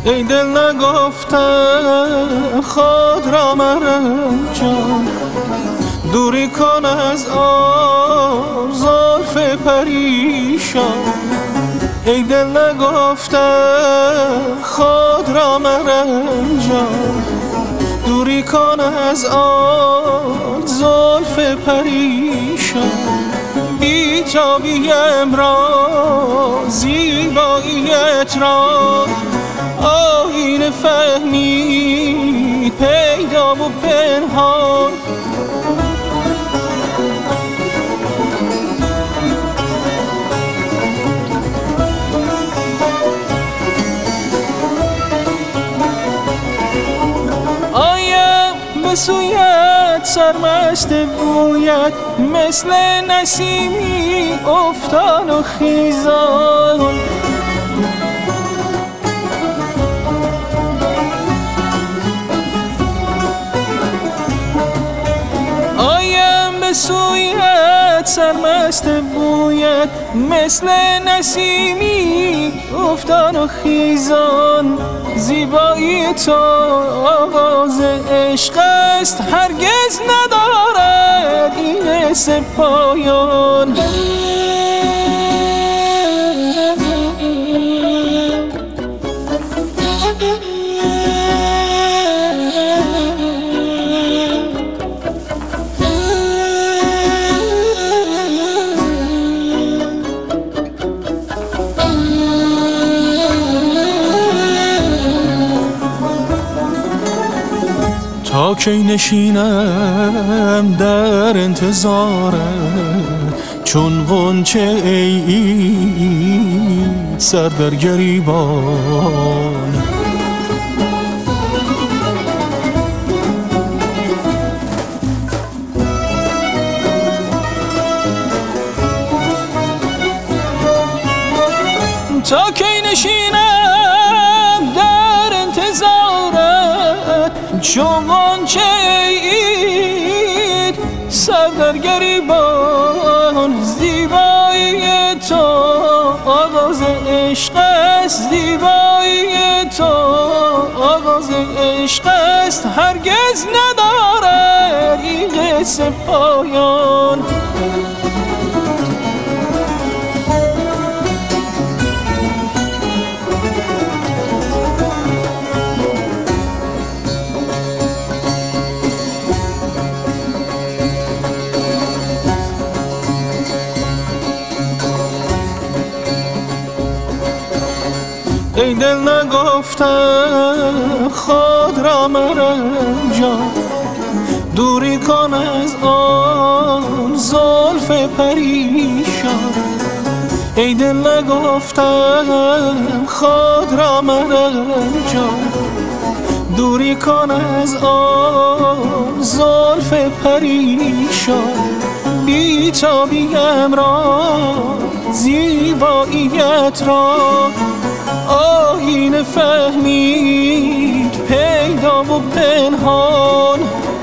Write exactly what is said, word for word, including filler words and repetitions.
ای دل نگفتم خود را مرنجان، دوری کن از آن زلف پریشان. ای دل نگفتم خود را مرنجان، دوری کن از آن زلف پریشان. بی‌تابیم را زیباییت را آیینه فهمید پیدا و پنهان. آیم به سویت سرمست بویت، مثل نسیمی افتان و خیزان. آیم به سویت سرمست بویت، مثل نسیمی افتان و خیزان. زیبایی تو آغاز عشق است، هرگز ندارد این سه پایان. تا کی نشینم در انتظارت، چون غنچه عید سر در گریبان. تا کی نشینم در انتظارت، چون غنچه عید سر در گریبان. زیبایی تو آغاز عشق است، زیبایی تو آغاز عشق است، هرگز ندارد این قصه پایان. ای دل نگفتم خود را مرنجان، دوری کن از آن زلف پریشان. ای دل نگفتم خود را مرنجان، دوری کن از آن زلف پریشان. بی‌تابیم را زیباییت را آیینه فهمید پیدا و پنهان.